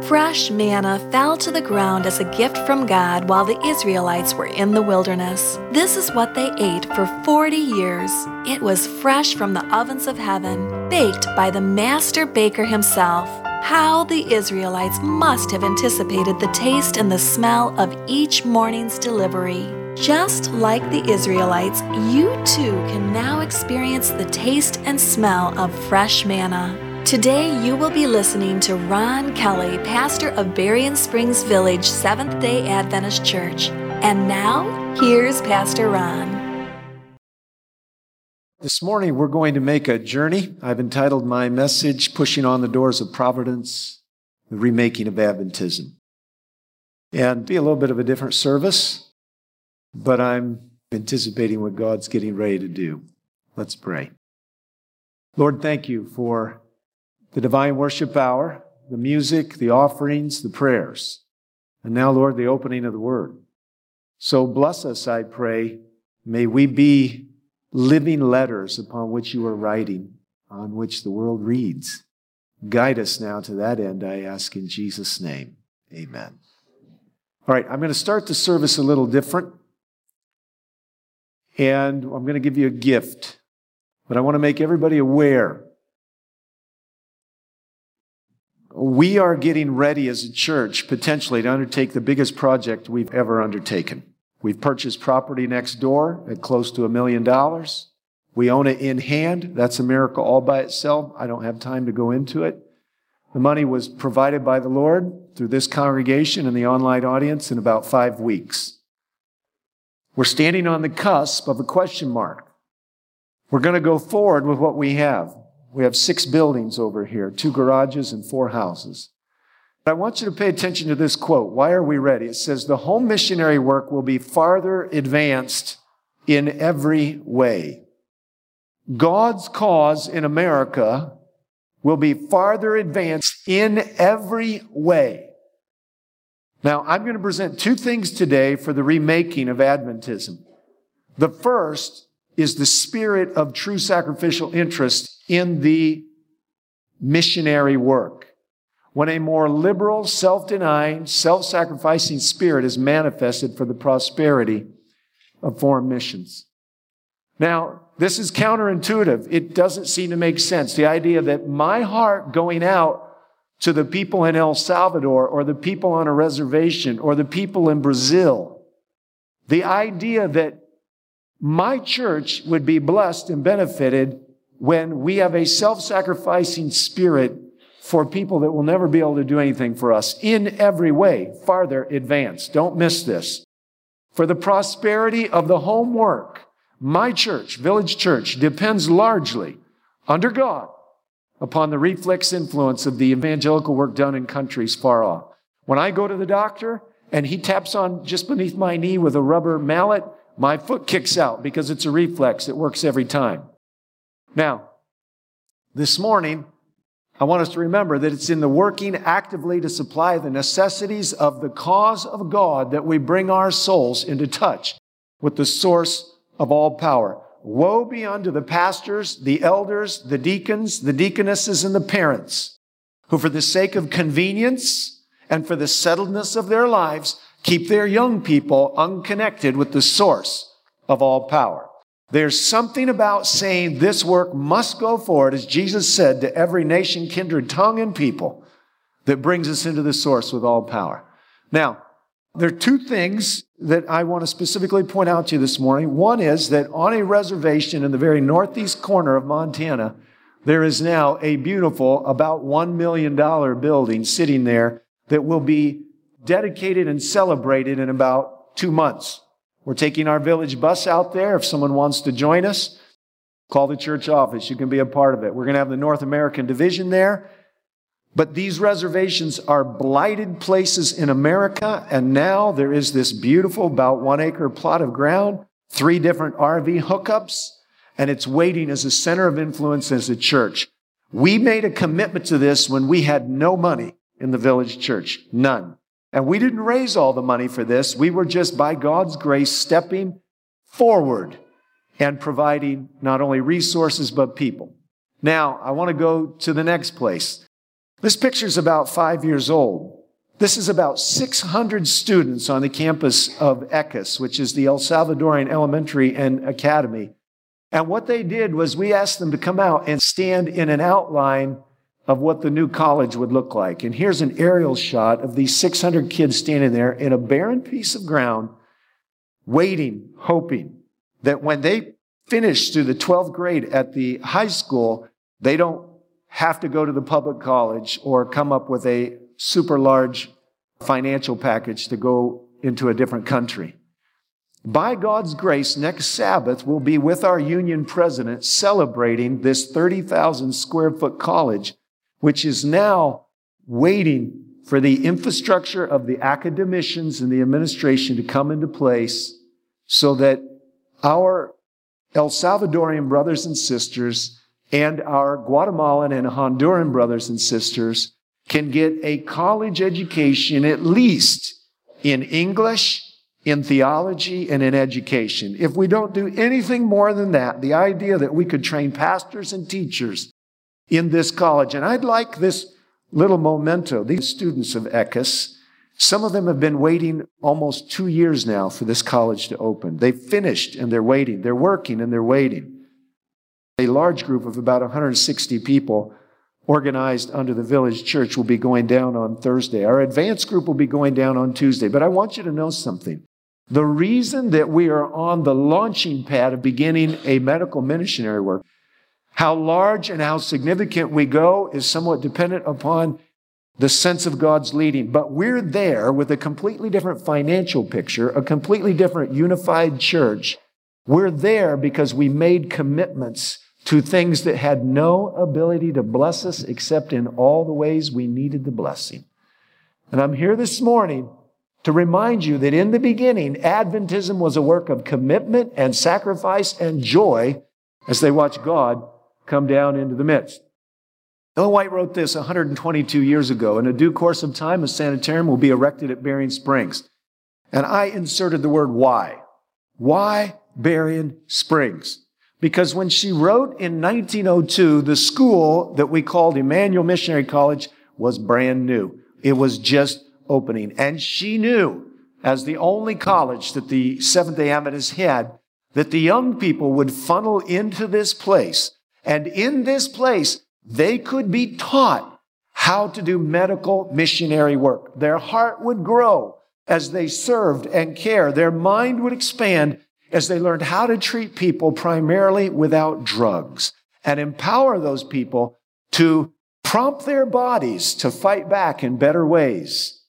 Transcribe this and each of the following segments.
Fresh manna fell to the ground as a gift from God while the Israelites were in the wilderness. This is what they ate for 40 years. It was fresh from the ovens of heaven, baked by the master baker himself. How the Israelites must have anticipated the taste and the smell of each morning's delivery. Just like the Israelites, you too can now experience the taste and smell of fresh manna. Today you will be listening to Ron Kelly, pastor of Berrien Springs Village Seventh-day Adventist Church. And now, here's Pastor Ron. This morning we're going to make a journey. I've entitled my message, Pushing on the Doors of Providence, the Remaking of Adventism. And be a little bit of a different service, but I'm anticipating what God's getting ready to do. Let's pray. Lord, thank you for the divine worship hour, the music, the offerings, the prayers. And now, Lord, the opening of the Word. So bless us, I pray. May we be living letters upon which you are writing, on which the world reads. Guide us now to that end, I ask in Jesus' name. Amen. All right, I'm going to start the service a little different. And I'm going to give you a gift. But I want to make everybody aware. We are getting ready as a church, potentially, to undertake the biggest project we've ever undertaken. We've purchased property next door at close to $1 million. We own it in hand. That's a miracle all by itself. I don't have time to go into it. The money was provided by the Lord through this congregation and the online audience in about 5 weeks. We're standing on the cusp of a question mark. We're going to go forward with what we have. We have 6 buildings over here, 2 garages and 4 houses. I want you to pay attention to this quote. Why are we ready? It says, the home missionary work will be farther advanced in every way. God's cause in America will be farther advanced in every way. Now, I'm going to present 2 things today for the remaking of Adventism. The first is the spirit of true sacrificial interest in the missionary work. When a more liberal, self-denying, self-sacrificing spirit is manifested for the prosperity of foreign missions. Now, this is counterintuitive. It doesn't seem to make sense. The idea that my heart going out to the people in El Salvador or the people on a reservation or the people in Brazil, the idea that my church would be blessed and benefited when we have a self-sacrificing spirit for people that will never be able to do anything for us in every way, farther advanced. Don't miss this. For the prosperity of the home work, my church, Village Church, depends largely, under God, upon the reflex influence of the evangelical work done in countries far off. When I go to the doctor and he taps on just beneath my knee with a rubber mallet, my foot kicks out because it's a reflex. It works every time. Now, this morning, I want us to remember that it's in the working actively to supply the necessities of the cause of God that we bring our souls into touch with the source of all power. Woe be unto the pastors, the elders, the deacons, the deaconesses, and the parents, who for the sake of convenience and for the settledness of their lives keep their young people unconnected with the source of all power. There's something about saying this work must go forward, as Jesus said, to every nation, kindred, tongue, and people, that brings us into the source with all power. Now, there are 2 things that I want to specifically point out to you this morning. One is that on a reservation in the very northeast corner of Montana, there is now a beautiful, about $1 million building sitting there that will be dedicated and celebrated in about 2 months. We're taking our village bus out there. If someone wants to join us, call the church office. You can be a part of it. We're going to have the North American division there. But these reservations are blighted places in America, and now there is this beautiful, about 1 acre plot of ground, 3 different RV hookups, and it's waiting as a center of influence as a church. We made a commitment to this when we had no money in the village church, none. And we didn't raise all the money for this. We were just, by God's grace, stepping forward and providing not only resources, but people. Now, I want to go to the next place. This picture's about 5 years old. This is about 600 students on the campus of ECAS, which is the El Salvadorian Elementary and Academy. And what they did was we asked them to come out and stand in an outline of what the new college would look like. And here's an aerial shot of these 600 kids standing there in a barren piece of ground, waiting, hoping that when they finish through the 12th grade at the high school, they don't have to go to the public college or come up with a super large financial package to go into a different country. By God's grace, next Sabbath, we'll be with our union president celebrating this 30,000 square foot college, which is now waiting for the infrastructure of the academicians and the administration to come into place so that our El Salvadorian brothers and sisters and our Guatemalan and Honduran brothers and sisters can get a college education, at least in English, in theology, and in education. If we don't do anything more than that, the idea that we could train pastors and teachers in this college, and I'd like this little memento, these students of ECAS, some of them have been waiting almost 2 years now for this college to open. They've finished and they're waiting. They're working and they're waiting. A large group of about 160 people organized under the Village Church will be going down on Thursday. Our advanced group will be going down on Tuesday. But I want you to know something. The reason that we are on the launching pad of beginning a medical missionary work, how large and how significant we go is somewhat dependent upon the sense of God's leading. But we're there with a completely different financial picture, a completely different unified church. We're there because we made commitments to things that had no ability to bless us except in all the ways we needed the blessing. And I'm here this morning to remind you that in the beginning, Adventism was a work of commitment and sacrifice and joy as they watch God come down into the midst. Ellen White wrote this 122 years ago. In a due course of time, a sanitarium will be erected at Berrien Springs. And I inserted the word why. Why Berrien Springs? Because when she wrote in 1902, the school that we called Emmanuel Missionary College was brand new. It was just opening. And she knew, as the only college that the Seventh-day Adventists had, that the young people would funnel into this place. And in this place, they could be taught how to do medical missionary work. Their heart would grow as they served and cared. Their mind would expand as they learned how to treat people primarily without drugs and empower those people to prompt their bodies to fight back in better ways.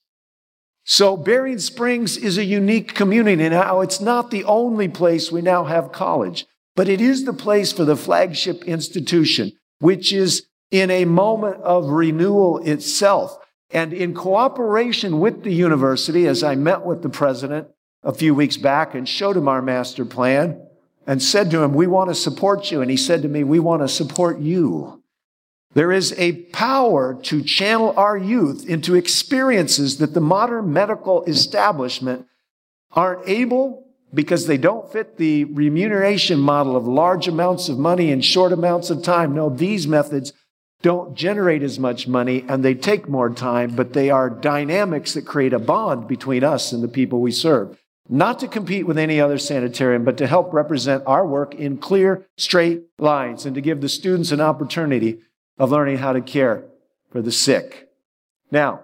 So Berrien Springs is a unique community. Now, it's not the only place we now have college, but it is the place for the flagship institution, which is in a moment of renewal itself. And in cooperation with the university, as I met with the president a few weeks back and showed him our master plan and said to him, we want to support you. And he said to me, we want to support you. There is a power to channel our youth into experiences that the modern medical establishment aren't able because they don't fit the remuneration model of large amounts of money in short amounts of time. No, these methods don't generate as much money and they take more time, but they are dynamics that create a bond between us and the people we serve. Not to compete with any other sanitarium, but to help represent our work in clear, straight lines and to give the students an opportunity of learning how to care for the sick. Now,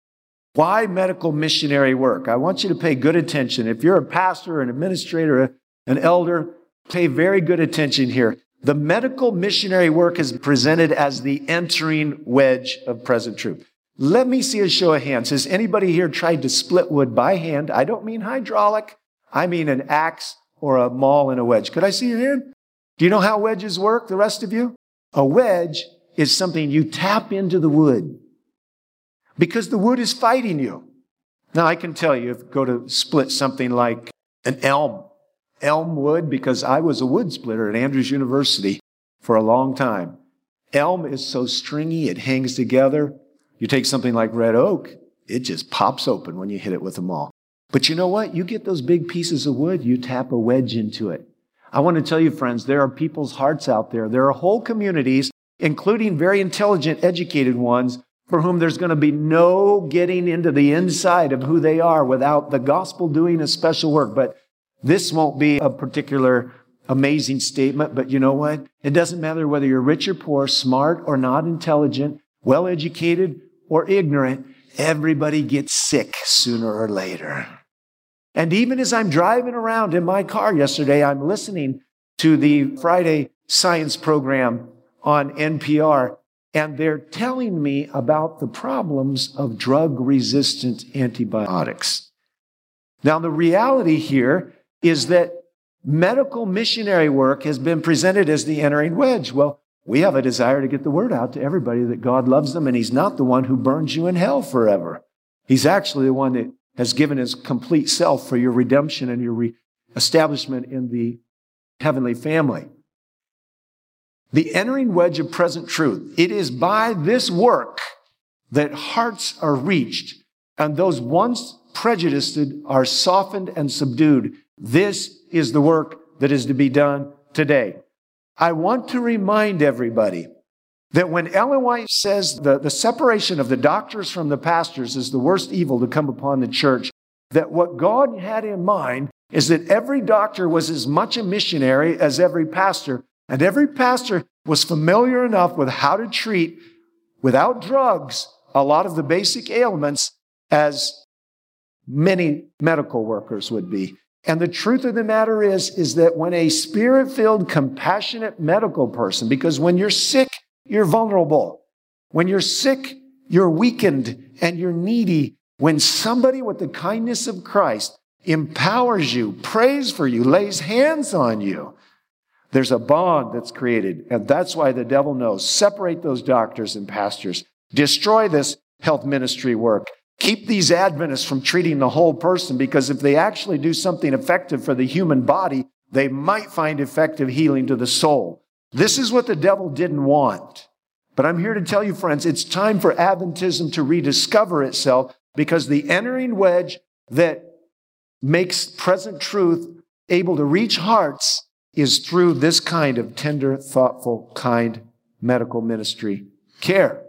why medical missionary work? I want you to pay good attention. If you're a pastor, an administrator, an elder, pay very good attention here. The medical missionary work is presented as the entering wedge of present truth. Let me see a show of hands. Has anybody here tried to split wood by hand? I don't mean hydraulic. I mean an axe or a maul and a wedge. Could I see your hand? Do you know how wedges work, the rest of you? A wedge is something you tap into the wood because the wood is fighting you. Now, I can tell you, if you go to split something like an elm wood, because I was a wood splitter at Andrews University for a long time. Elm is so stringy, it hangs together. You take something like red oak, it just pops open when you hit it with a maul. But you know what? You get those big pieces of wood, you tap a wedge into it. I want to tell you, friends, there are people's hearts out there. There are whole communities, including very intelligent, educated ones, for whom there's going to be no getting into the inside of who they are without the gospel doing a special work. But this won't be a particular amazing statement, but you know what? It doesn't matter whether you're rich or poor, smart or not intelligent, well-educated or ignorant. Everybody gets sick sooner or later. And even as I'm driving around in my car yesterday, I'm listening to the Friday science program on NPR, and they're telling me about the problems of drug-resistant antibiotics. Now, the reality here is that medical missionary work has been presented as the entering wedge. Well, we have a desire to get the word out to everybody that God loves them, and He's not the one who burns you in hell forever. He's actually the one that has given His complete self for your redemption and your establishment in the heavenly family. The entering wedge of present truth. It is by this work that hearts are reached, and those once prejudiced are softened and subdued. This is the work that is to be done today. I want to remind everybody that when Ellen White says the separation of the doctors from the pastors is the worst evil to come upon the church, that what God had in mind is that every doctor was as much a missionary as every pastor, and every pastor was familiar enough with how to treat, without drugs, a lot of the basic ailments as many medical workers would be. And the truth of the matter is that when a spirit-filled, compassionate medical person, because when you're sick, you're vulnerable. When you're sick, you're weakened and you're needy. When somebody with the kindness of Christ empowers you, prays for you, lays hands on you, there's a bond that's created. And that's why the devil knows. Separate those doctors and pastors. Destroy this health ministry work. Keep these Adventists from treating the whole person, because if they actually do something effective for the human body, they might find effective healing to the soul. This is what the devil didn't want. But I'm here to tell you, friends, it's time for Adventism to rediscover itself, because the entering wedge that makes present truth able to reach hearts is through this kind of tender, thoughtful, kind medical ministry care.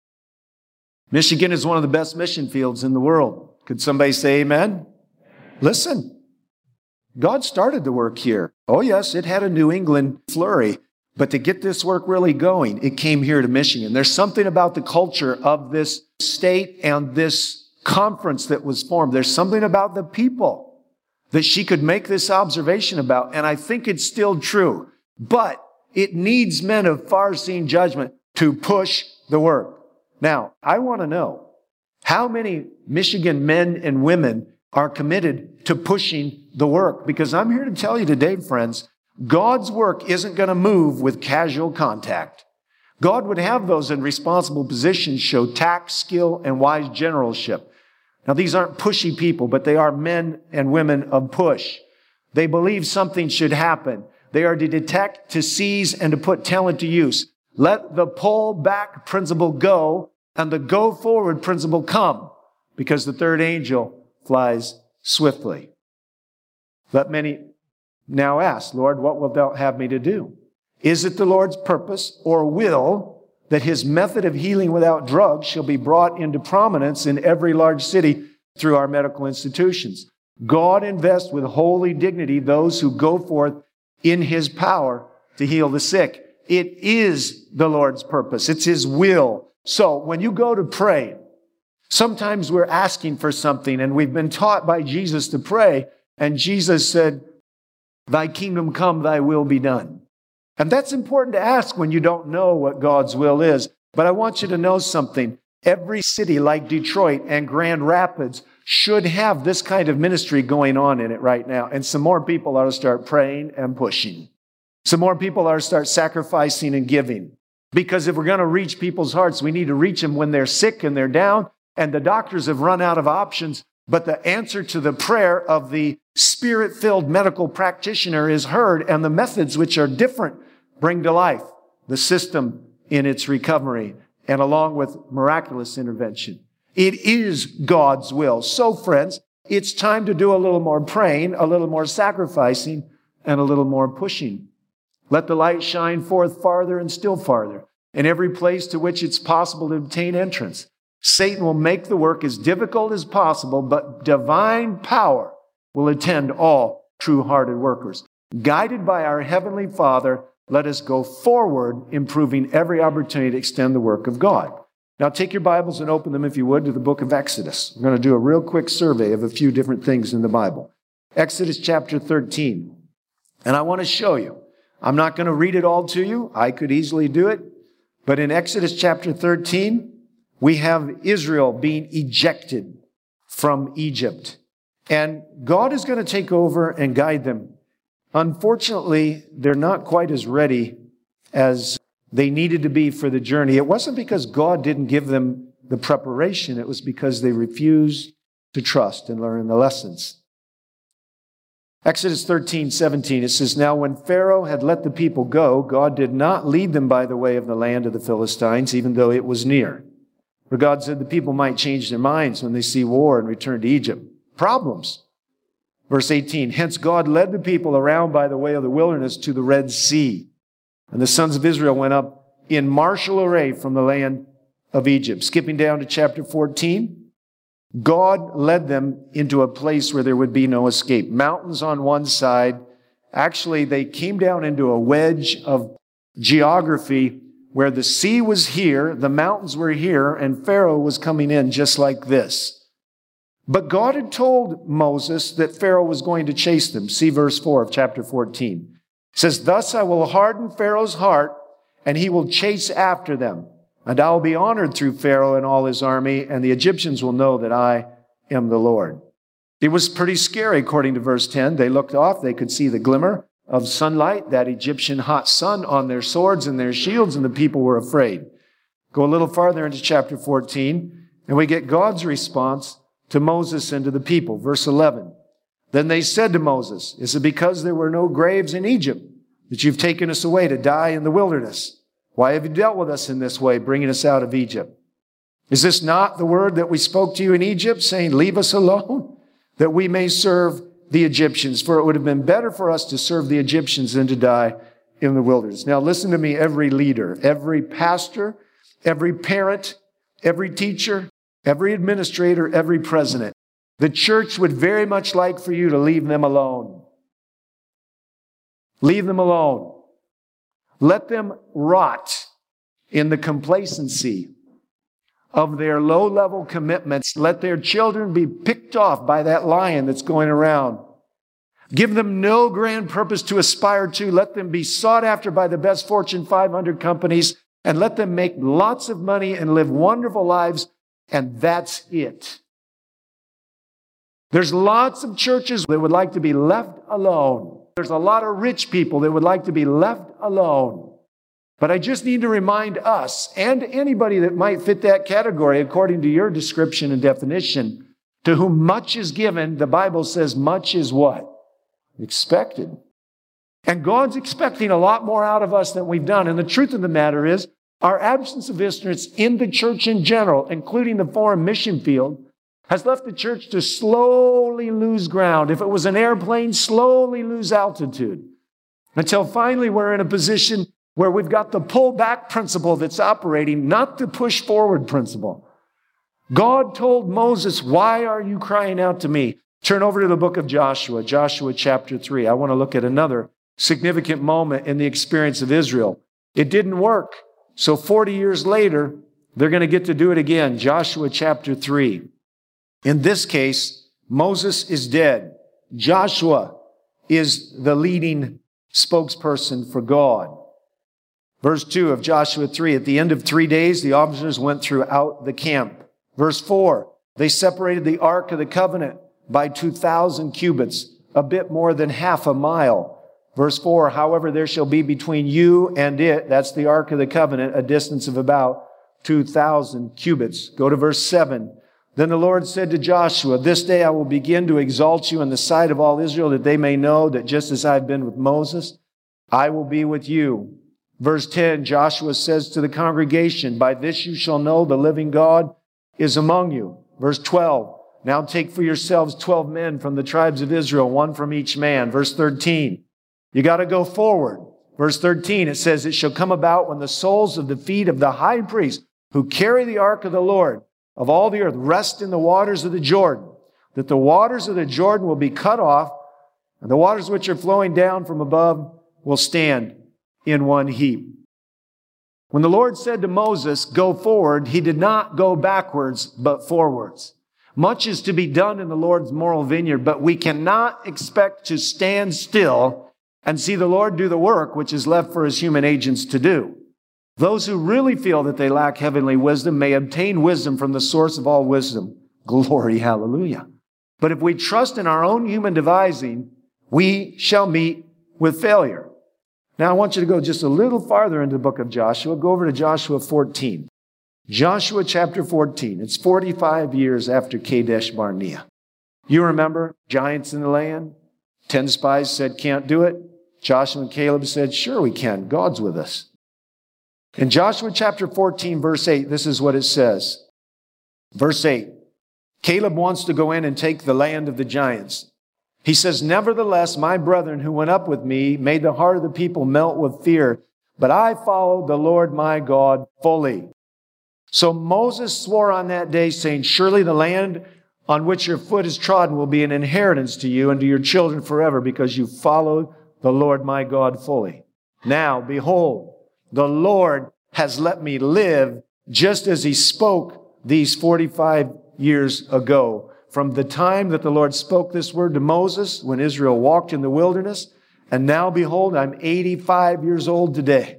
Michigan is one of the best mission fields in the world. Could somebody say amen? Listen, God started the work here. Oh yes, it had a New England flurry, but to get this work really going, it came here to Michigan. There's something about the culture of this state and this conference that was formed. There's something about the people that she could make this observation about, and I think it's still true. But it needs men of far-seeing judgment to push the work. Now, I want to know how many Michigan men and women are committed to pushing the work, because I'm here to tell you today, friends, God's work isn't going to move with casual contact. God would have those in responsible positions show tact, skill, and wise generalship. Now, these aren't pushy people, but they are men and women of push. They believe something should happen. They are to detect, to seize, and to put talent to use. Let the pull back principle go and the go forward principle come, because the third angel flies swiftly. Let many now ask, Lord, what wilt thou have me to do? Is it the Lord's purpose or will that His method of healing without drugs shall be brought into prominence in every large city through our medical institutions? God invests with holy dignity those who go forth in His power to heal the sick. It is the Lord's purpose. It's His will. So when you go to pray, sometimes we're asking for something, and we've been taught by Jesus to pray, and Jesus said, "Thy kingdom come, thy will be done." And that's important to ask when you don't know what God's will is. But I want you to know something. Every city like Detroit and Grand Rapids should have this kind of ministry going on in it right now. And some more people ought to start praying and pushing. Some more people ought to start sacrificing and giving. Because if we're going to reach people's hearts, we need to reach them when they're sick and they're down. And the doctors have run out of options. But the answer to the prayer of the Spirit-filled medical practitioner is heard. And the methods, which are different, bring to life the system in its recovery, and along with miraculous intervention. It is God's will. So, friends, it's time to do a little more praying, a little more sacrificing, and a little more pushing. Let the light shine forth farther and still farther. and every place to which it's possible to obtain entrance. Satan will make the work as difficult as possible, but divine power will attend all true-hearted workers. Guided by our Heavenly Father, let us go forward, improving every opportunity to extend the work of God. Now take your Bibles and open them, if you would, to the book of Exodus. We're going to do a real quick survey of a few different things in the Bible. Exodus chapter 13. And I want to show you. I'm not going to read it all to you. I could easily do it. But in Exodus chapter 13, we have Israel being ejected from Egypt. And God is going to take over and guide them. Unfortunately, they're not quite as ready as they needed to be for the journey. It wasn't because God didn't give them the preparation. It was because they refused to trust and learn the lessons. Exodus 13:17, it says, Now when Pharaoh had let the people go, God did not lead them by the way of the land of the Philistines, even though it was near. For God said the people might change their minds when they see war and return to Egypt. Problems. Verse 18, Hence God led the people around by the way of the wilderness to the Red Sea. And the sons of Israel went up in martial array from the land of Egypt. Skipping down to chapter 14, God led them into a place where there would be no escape. Mountains on one side. Actually, they came down into a wedge of geography where the sea was here, the mountains were here, and Pharaoh was coming in just like this. But God had told Moses that Pharaoh was going to chase them. See verse 4 of chapter 14. It says, Thus I will harden Pharaoh's heart, and he will chase after them. And I will be honored through Pharaoh and all his army, and the Egyptians will know that I am the Lord. It was pretty scary, according to verse 10. They looked off. They could see the glimmer of sunlight, that Egyptian hot sun on their swords and their shields, and the people were afraid. Go a little farther into chapter 14, and we get God's response to Moses and to the people. Verse 11. Then they said to Moses, Is it because there were no graves in Egypt that you've taken us away to die in the wilderness? Why have you dealt with us in this way, bringing us out of Egypt? Is this not the word that we spoke to you in Egypt, saying, Leave us alone, that we may serve the Egyptians? For it would have been better for us to serve the Egyptians than to die in the wilderness. Now listen to me, every leader, every pastor, every parent, every teacher, every administrator, every president. The church would very much like for you to leave them alone. Leave them alone. Let them rot in the complacency of their low-level commitments. Let their children be picked off by that lion that's going around. Give them no grand purpose to aspire to. Let them be sought after by the best Fortune 500 companies, and let them make lots of money and live wonderful lives, and that's it. There's lots of churches that would like to be left alone. There's a lot of rich people that would like to be left alone. But I just need to remind us, and anybody that might fit that category according to your description and definition, to whom much is given, the Bible says much is what? Expected. And God's expecting a lot more out of us than we've done. And the truth of the matter is, our absence of ignorance in the church in general, including the foreign mission field, has left the church to slowly lose ground. If it was an airplane, slowly lose altitude. Until finally we're in a position where we've got the pull back principle that's operating, not the push forward principle. God told Moses, Why are you crying out to me? Turn over to the book of Joshua, Joshua chapter 3. I want to look at another significant moment in the experience of Israel. It didn't work. So 40 years later, they're going to get to do it again. Joshua chapter 3. In this case, Moses is dead. Joshua is the leading spokesperson for God. Verse 2 of Joshua 3, at the end of 3 days, the officers went throughout the camp. Verse 4, they separated the Ark of the Covenant by 2,000 cubits, a bit more than half a mile. Verse 4, however, there shall be between you and it, that's the Ark of the Covenant, a distance of about 2,000 cubits. Go to verse 7. Then the Lord said to Joshua, This day I will begin to exalt you in the sight of all Israel, that they may know that just as I've been with Moses, I will be with you. Verse 10, Joshua says to the congregation, By this you shall know the living God is among you. Verse 12, Now take for yourselves 12 men from the tribes of Israel, one from each man. Verse 13, you got to go forward. Verse 13, it says, it shall come about when the soles of the feet of the high priest who carry the ark of the Lord of all the earth rest in the waters of the Jordan, that the waters of the Jordan will be cut off, and the waters which are flowing down from above will stand in one heap. When the Lord said to Moses, go forward, he did not go backwards, but forwards. Much is to be done in the Lord's moral vineyard, but we cannot expect to stand still and see the Lord do the work which is left for his human agents to do. Those who really feel that they lack heavenly wisdom may obtain wisdom from the source of all wisdom. Glory, hallelujah. But if we trust in our own human devising, we shall meet with failure. Now I want you to go just a little farther into the book of Joshua. Go over to Joshua 14. Joshua chapter 14. It's 45 years after Kadesh Barnea. You remember giants in the land? 10 spies said, can't do it. Joshua and Caleb said, sure we can. God's with us. In Joshua chapter 14, verse 8, this is what it says. Verse 8, Caleb wants to go in and take the land of the giants. He says, nevertheless, my brethren who went up with me made the heart of the people melt with fear, but I followed the Lord my God fully. So Moses swore on that day, saying, surely the land on which your foot is trodden will be an inheritance to you and to your children forever, because you followed the Lord my God fully. Now, behold, the Lord has let me live just as he spoke these 45 years ago. From the time that the Lord spoke this word to Moses when Israel walked in the wilderness, and now behold, I'm 85 years old today.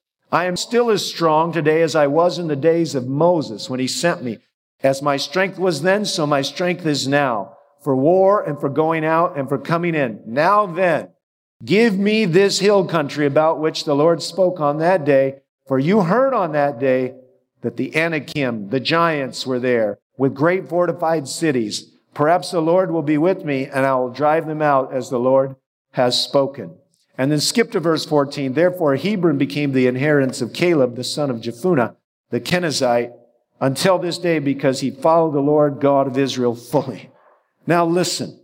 I am still as strong today as I was in the days of Moses when he sent me. As my strength was then, so my strength is now, for war and for going out and for coming in. Now then, give me this hill country about which the Lord spoke on that day, for you heard on that day that the Anakim, the giants, were there with great fortified cities. Perhaps the Lord will be with me, and I will drive them out as the Lord has spoken. And then skip to verse 14. Therefore Hebron became the inheritance of Caleb, the son of Jephunneh, the Kenizzite, until this day, because he followed the Lord God of Israel fully. Now listen.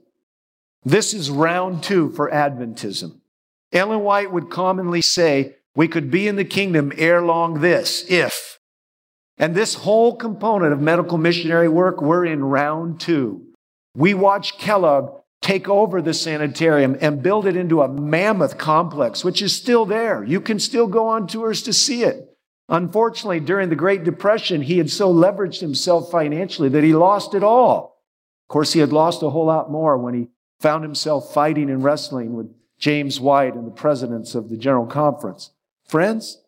This is round 2 for Adventism. Ellen White would commonly say, we could be in the kingdom ere long this, if. And this whole component of medical missionary work, we're in round 2. We watched Kellogg take over the sanitarium and build it into a mammoth complex, which is still there. You can still go on tours to see it. Unfortunately, during the Great Depression, he had so leveraged himself financially that he lost it all. Of course, he had lost a whole lot more when he found himself fighting and wrestling with James White and the presidents of the General Conference. Friends,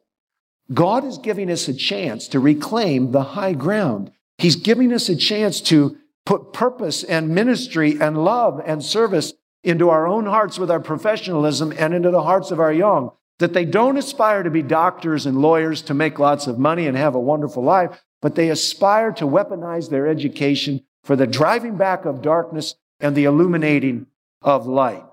God is giving us a chance to reclaim the high ground. He's giving us a chance to put purpose and ministry and love and service into our own hearts with our professionalism and into the hearts of our young, that they don't aspire to be doctors and lawyers to make lots of money and have a wonderful life, but they aspire to weaponize their education for the driving back of darkness and the illuminating of light.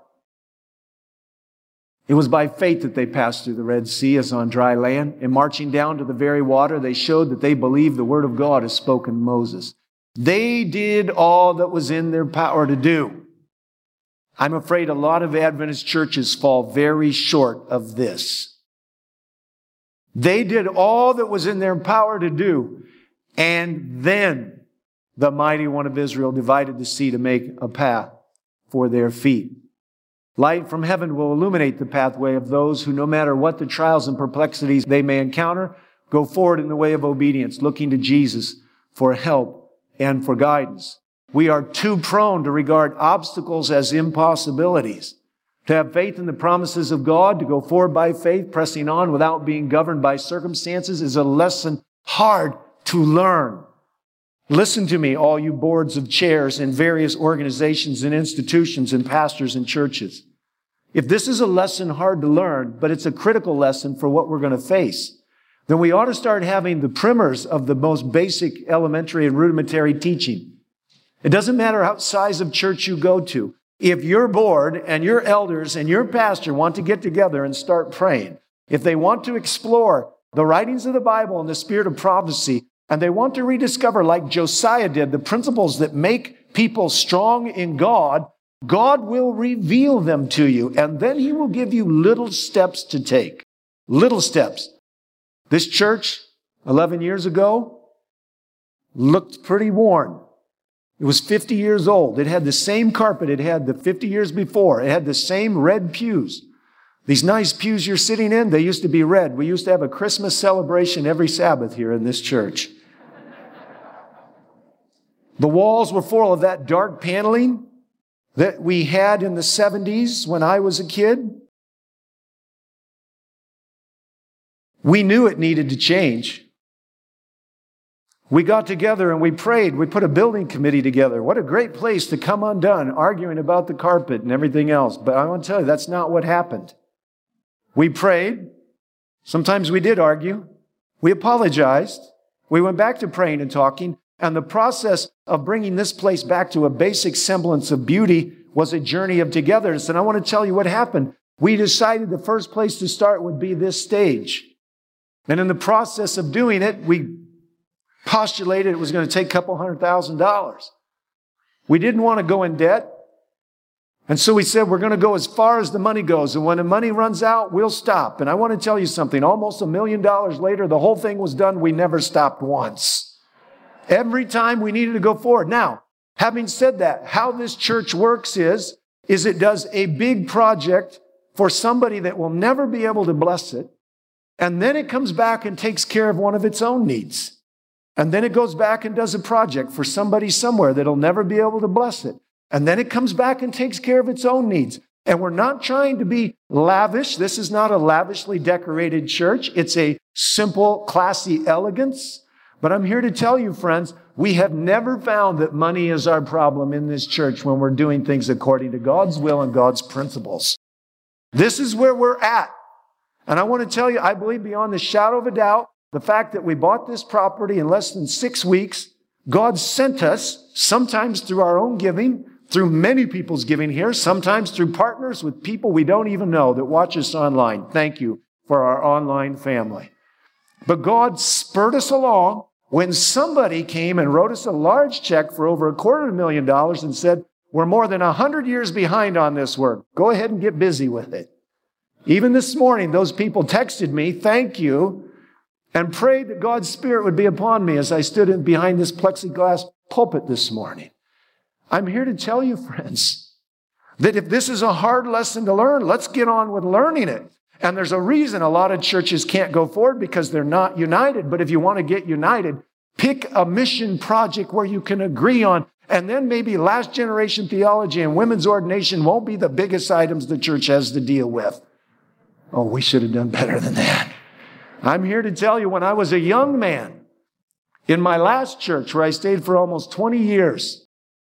It was by faith that they passed through the Red Sea as on dry land. In marching down to the very water, they showed that they believed the word of God as spoken to Moses. They did all that was in their power to do. I'm afraid a lot of Adventist churches fall very short of this. They did all that was in their power to do, and then the mighty one of Israel divided the sea to make a path for their feet. Light from heaven will illuminate the pathway of those who, no matter what the trials and perplexities they may encounter, go forward in the way of obedience, looking to Jesus for help and for guidance. We are too prone to regard obstacles as impossibilities. To have faith in the promises of God, to go forward by faith, pressing on without being governed by circumstances, is a lesson hard to learn. Listen to me, all you boards of chairs in various organizations and institutions and pastors and churches. If this is a lesson hard to learn, but it's a critical lesson for what we're going to face, then we ought to start having the primers of the most basic elementary and rudimentary teaching. It doesn't matter what size of church you go to. If your board and your elders and your pastor want to get together and start praying, if they want to explore the writings of the Bible and the spirit of prophecy, and they want to rediscover, like Josiah did, the principles that make people strong in God, God will reveal them to you, and then He will give you little steps to take. Little steps. This church, 11 years ago, looked pretty worn. It was 50 years old. It had the same carpet it had the 50 years before. It had the same red pews. These nice pews you're sitting in, they used to be red. We used to have a Christmas celebration every Sabbath here in this church. The walls were full of that dark paneling that we had in the 70s when I was a kid. We knew it needed to change. We got together and we prayed. We put a building committee together. What a great place to come undone, arguing about the carpet and everything else. But I want to tell you, that's not what happened. We prayed. Sometimes we did argue. We apologized. We went back to praying and talking. And the process of bringing this place back to a basic semblance of beauty was a journey of togetherness. And I want to tell you what happened. We decided the first place to start would be this stage. And in the process of doing it, we postulated it was going to take a couple $100,000. We didn't want to go in debt. And so we said, we're going to go as far as the money goes. And when the money runs out, we'll stop. And I want to tell you something. Almost $1 million later, the whole thing was done. We never stopped once. Every time we needed to go forward. Now, having said that, how this church works is it does a big project for somebody that will never be able to bless it. And then it comes back and takes care of one of its own needs. And then it goes back and does a project for somebody somewhere that'll never be able to bless it. And then it comes back and takes care of its own needs. And we're not trying to be lavish. This is not a lavishly decorated church. It's a simple, classy elegance. But I'm here to tell you, friends, we have never found that money is our problem in this church when we're doing things according to God's will and God's principles. This is where we're at. And I want to tell you, I believe beyond the shadow of a doubt, the fact that we bought this property in less than 6 weeks, God sent us, sometimes through our own giving, through many people's giving here, sometimes through partners with people we don't even know that watch us online. Thank you for our online family. But God spurred us along when somebody came and wrote us a large check for over $250,000 and said, we're more than 100 years behind on this work. Go ahead and get busy with it. Even this morning, those people texted me, thank you, and prayed that God's Spirit would be upon me as I stood behind this plexiglass pulpit this morning. I'm here to tell you, friends, that if this is a hard lesson to learn, let's get on with learning it. And there's a reason a lot of churches can't go forward because they're not united. But if you want to get united, pick a mission project where you can agree on. And then maybe last generation theology and women's ordination won't be the biggest items the church has to deal with. Oh, we should have done better than that. I'm here to tell you, when I was a young man in my last church where I stayed for almost 20 years,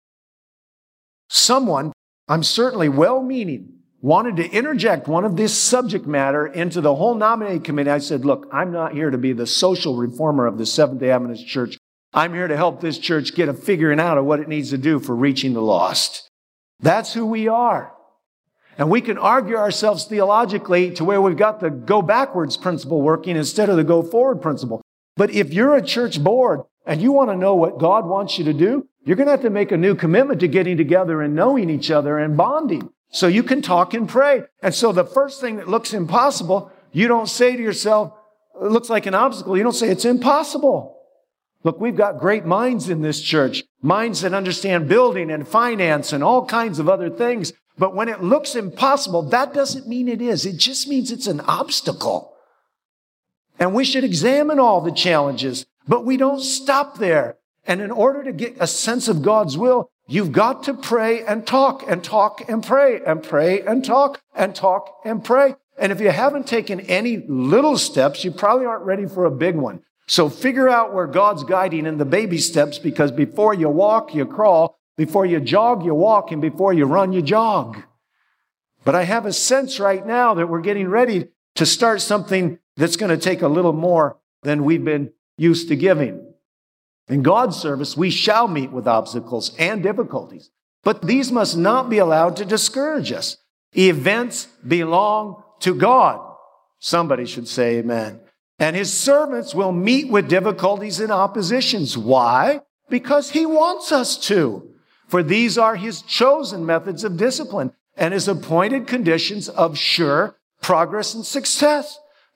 someone, I'm certainly well-meaning, wanted to interject one of this subject matter into the whole nominating committee. I said, look, I'm not here to be the social reformer of the Seventh-day Adventist Church. I'm here to help this church get a figuring out of what it needs to do for reaching the lost. That's who we are. And we can argue ourselves theologically to where we've got the go backwards principle working instead of the go forward principle. But if you're a church board and you want to know what God wants you to do, you're going to have to make a new commitment to getting together and knowing each other and bonding. So you can talk and pray. And so the first thing that looks impossible, you don't say to yourself, it looks like an obstacle. You don't say it's impossible. Look, we've got great minds in this church, minds that understand building and finance and all kinds of other things. But when it looks impossible, that doesn't mean it is. It just means it's an obstacle. And we should examine all the challenges, but we don't stop there. And in order to get a sense of God's will, you've got to pray and talk and talk and pray and pray and talk and talk and pray. And if you haven't taken any little steps, you probably aren't ready for a big one. So figure out where God's guiding in the baby steps, because before you walk, you crawl. Before you jog, you walk. And before you run, you jog. But I have a sense right now that we're getting ready to start something that's going to take a little more than we've been used to giving. In God's service, we shall meet with obstacles and difficulties, but these must not be allowed to discourage us. Events belong to God. Somebody should say amen. And His servants will meet with difficulties and oppositions. Why? Because He wants us to. For these are His chosen methods of discipline and His appointed conditions of sure progress and success.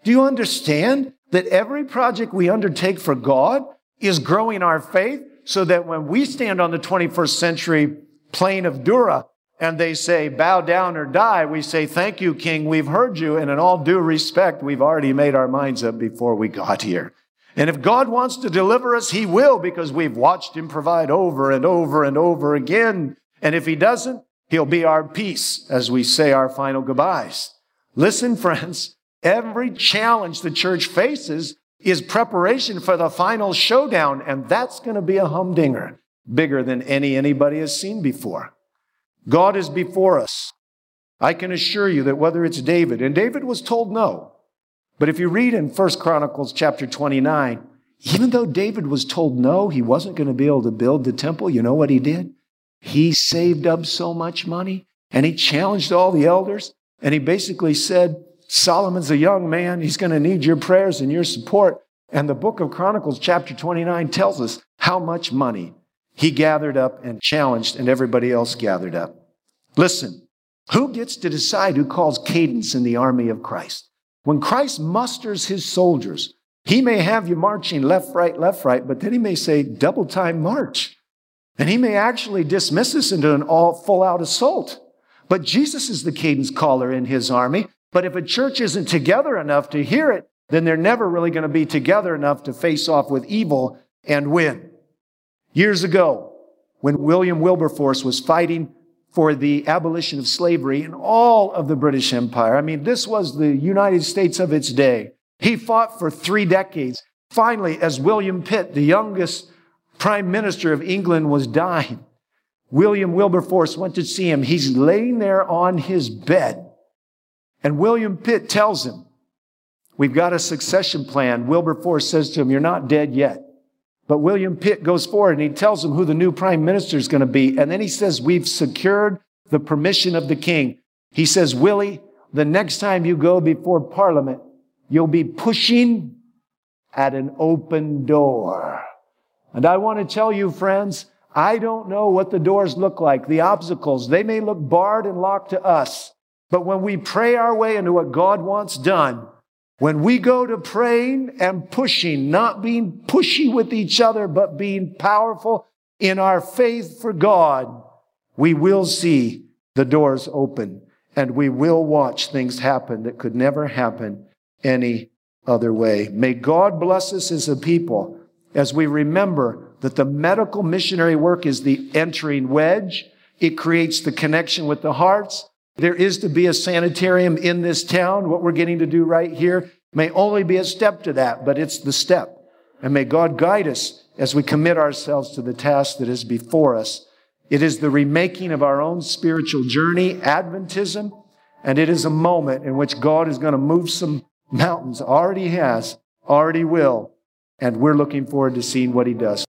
Do you understand that every project we undertake for God is growing our faith so that when we stand on the 21st century plain of Dura and they say, bow down or die, we say, thank you, King, we've heard you. And in all due respect, we've already made our minds up before we got here. And if God wants to deliver us, He will, because we've watched Him provide over and over and over again. And if He doesn't, He'll be our peace as we say our final goodbyes. Listen, friends, every challenge the church faces is preparation for the final showdown, and that's going to be a humdinger, bigger than anybody has seen before. God is before us. I can assure you that whether it's David, and David was told no, but if you read in 1 Chronicles chapter 29, even though David was told no, he wasn't going to be able to build the temple, you know what he did? He saved up so much money, and he challenged all the elders, and he basically said, Solomon's a young man. He's going to need your prayers and your support. And the book of Chronicles chapter 29 tells us how much money he gathered up and challenged, and everybody else gathered up. Listen, who gets to decide who calls cadence in the army of Christ? When Christ musters His soldiers, He may have you marching left, right, but then He may say double time march. And He may actually dismiss us into an all full-out assault. But Jesus is the cadence caller in His army. But if a church isn't together enough to hear it, then they're never really going to be together enough to face off with evil and win. Years ago, when William Wilberforce was fighting for the abolition of slavery in all of the British Empire, I mean, this was the United States of its day. He fought for 3 decades. Finally, as William Pitt, the youngest Prime Minister of England, was dying, William Wilberforce went to see him. He's laying there on his bed. And William Pitt tells him, we've got a succession plan. Wilberforce says to him, you're not dead yet. But William Pitt goes forward and he tells him who the new prime minister is going to be. And then he says, we've secured the permission of the king. He says, Willie, the next time you go before Parliament, you'll be pushing at an open door. And I want to tell you, friends, I don't know what the doors look like, the obstacles. They may look barred and locked to us. But when we pray our way into what God wants done, when we go to praying and pushing, not being pushy with each other, but being powerful in our faith for God, we will see the doors open and we will watch things happen that could never happen any other way. May God bless us as a people as we remember that the medical missionary work is the entering wedge. It creates the connection with the hearts. There is to be a sanitarium in this town. What we're getting to do right here may only be a step to that, but it's the step. And may God guide us as we commit ourselves to the task that is before us. It is the remaking of our own spiritual journey, Adventism, and it is a moment in which God is going to move some mountains. Already has, already will, and we're looking forward to seeing what He does.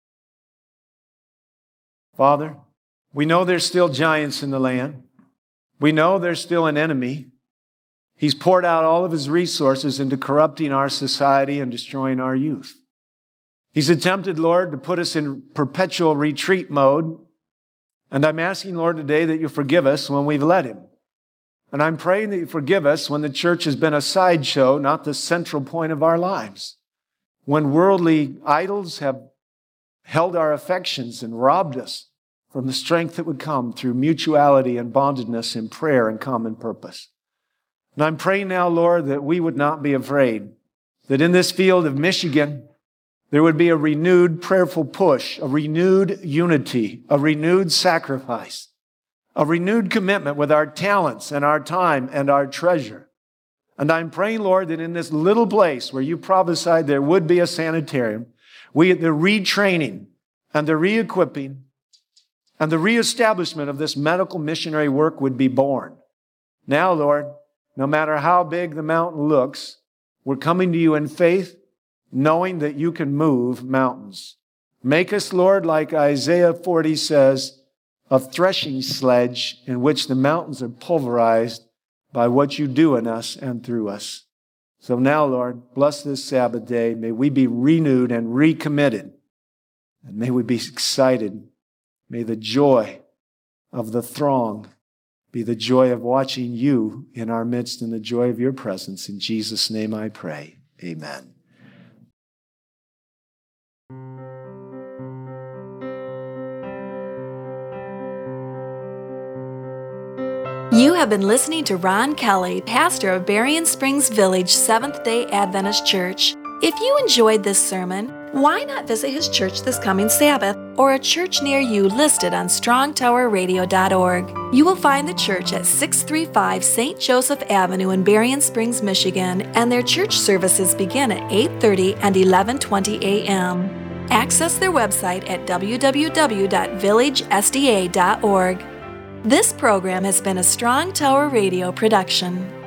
Father, we know there's still giants in the land. We know there's still an enemy. He's poured out all of his resources into corrupting our society and destroying our youth. He's attempted, Lord, to put us in perpetual retreat mode. And I'm asking, Lord, today that you forgive us when we've let him. And I'm praying that you forgive us when the church has been a sideshow, not the central point of our lives. When worldly idols have held our affections and robbed us from the strength that would come through mutuality and bondedness in prayer and common purpose. And I'm praying now, Lord, that we would not be afraid, that in this field of Michigan, there would be a renewed prayerful push, a renewed unity, a renewed sacrifice, a renewed commitment with our talents and our time and our treasure. And I'm praying, Lord, that in this little place where you prophesied there would be a sanitarium, the retraining and the re-equipping and the reestablishment of this medical missionary work would be born. Now, Lord, no matter how big the mountain looks, we're coming to you in faith, knowing that you can move mountains. Make us, Lord, like Isaiah 40 says, a threshing sledge in which the mountains are pulverized by what you do in us and through us. So now, Lord, bless this Sabbath day. May we be renewed and recommitted. And may we be excited. May the joy of the throng be the joy of watching you in our midst and the joy of your presence. In Jesus' name I pray. Amen. You have been listening to Ron Kelly, pastor of Berrien Springs Village Seventh-day Adventist Church. If you enjoyed this sermon, why not visit his church this coming Sabbath or a church near you listed on strongtowerradio.org. You will find the church at 635 St. Joseph Avenue in Berrien Springs, Michigan, and their church services begin at 8:30 and 11:20 a.m. Access their website at www.villagesda.org. This program has been a Strong Tower Radio production.